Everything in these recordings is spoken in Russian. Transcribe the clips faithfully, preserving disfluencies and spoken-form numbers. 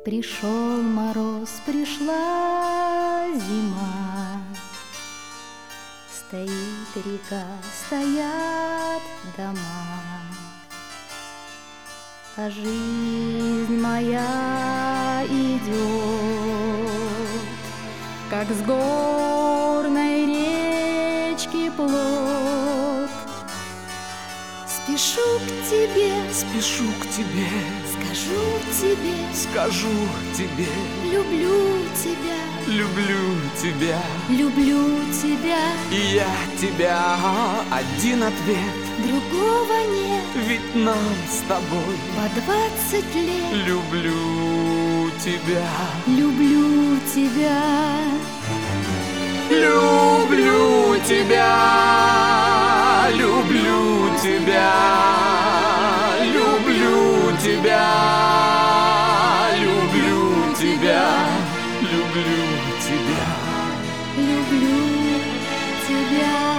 Пришел мороз, пришла зима, стоит река, стоят дома, а жизнь моя идет, как с горной речки плот. Спешу к тебе, спешу к тебе, скажу тебе, скажу тебе, люблю тебя, люблю тебя, люблю тебя. И я тебя, один ответ, Другого нет, ведь нам с тобой по двадцать лет. Люблю тебя, Люблю тебя, люблю тебя, люблю тебя, люблю тебя, люблю тебя, люблю тебя, люблю тебя.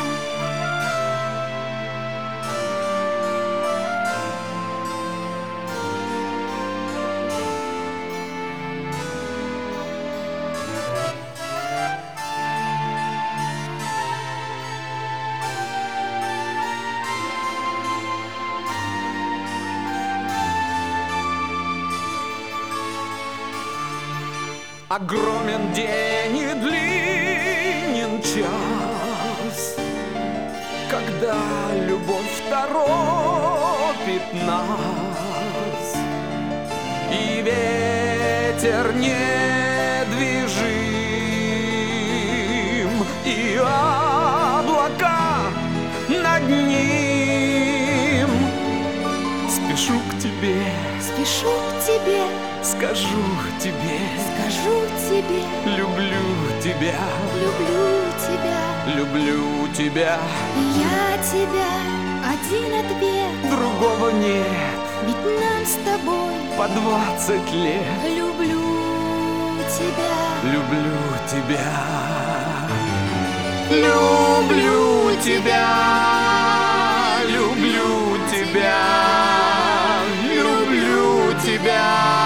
Огромен день и длинен час, когда любовь торопит нас, и ветер недвижим, и облака над ним. Спешу к тебе, Спешу к тебе, скажу тебе, скажу тебе, люблю тебя, люблю тебя. люблю тебя, И я тебя, один ответ, другого нет, ведь нам с тобой по двадцать лет. люблю тебя, Люблю тебя, люблю тебя, люблю тебя, люблю тебя,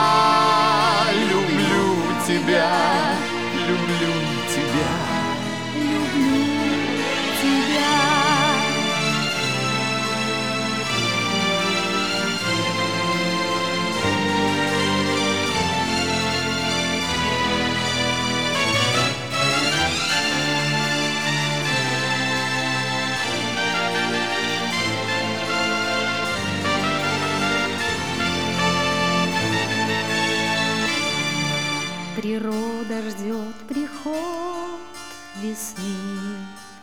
люблю тебя, люблю тебя. люблю тебя. Природа ждет приход весны,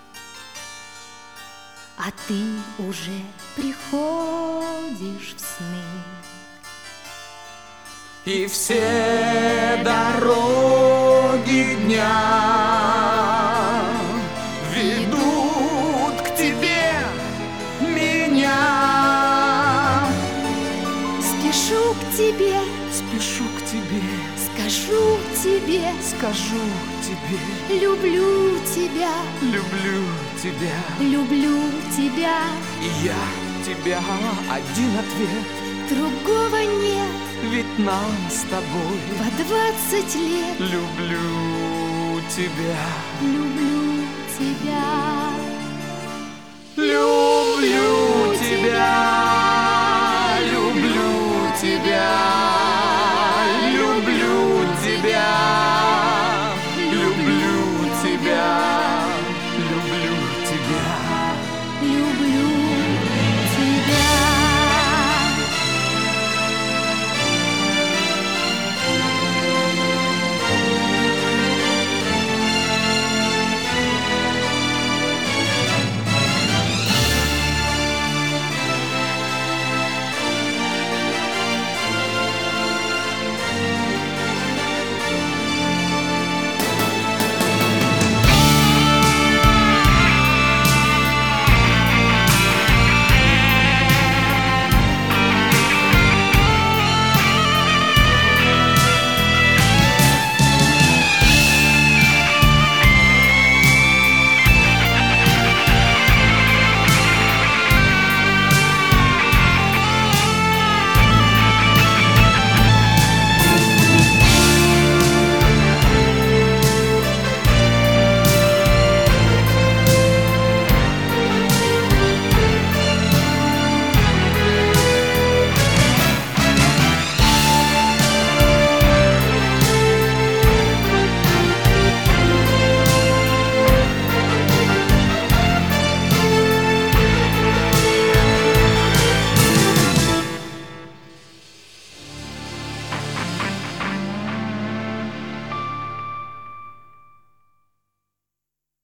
а ты уже приходишь в сны. И все дороги дня ведут к тебе меня. Спешу к тебе, Спешу к тебе, скажу тебе, скажу тебе, люблю тебя, люблю тебя. люблю тебя. И я тебя, один ответ, Другого нет, ведь нам с тобой по двадцать лет. люблю тебя, Люблю тебя, люблю тебя.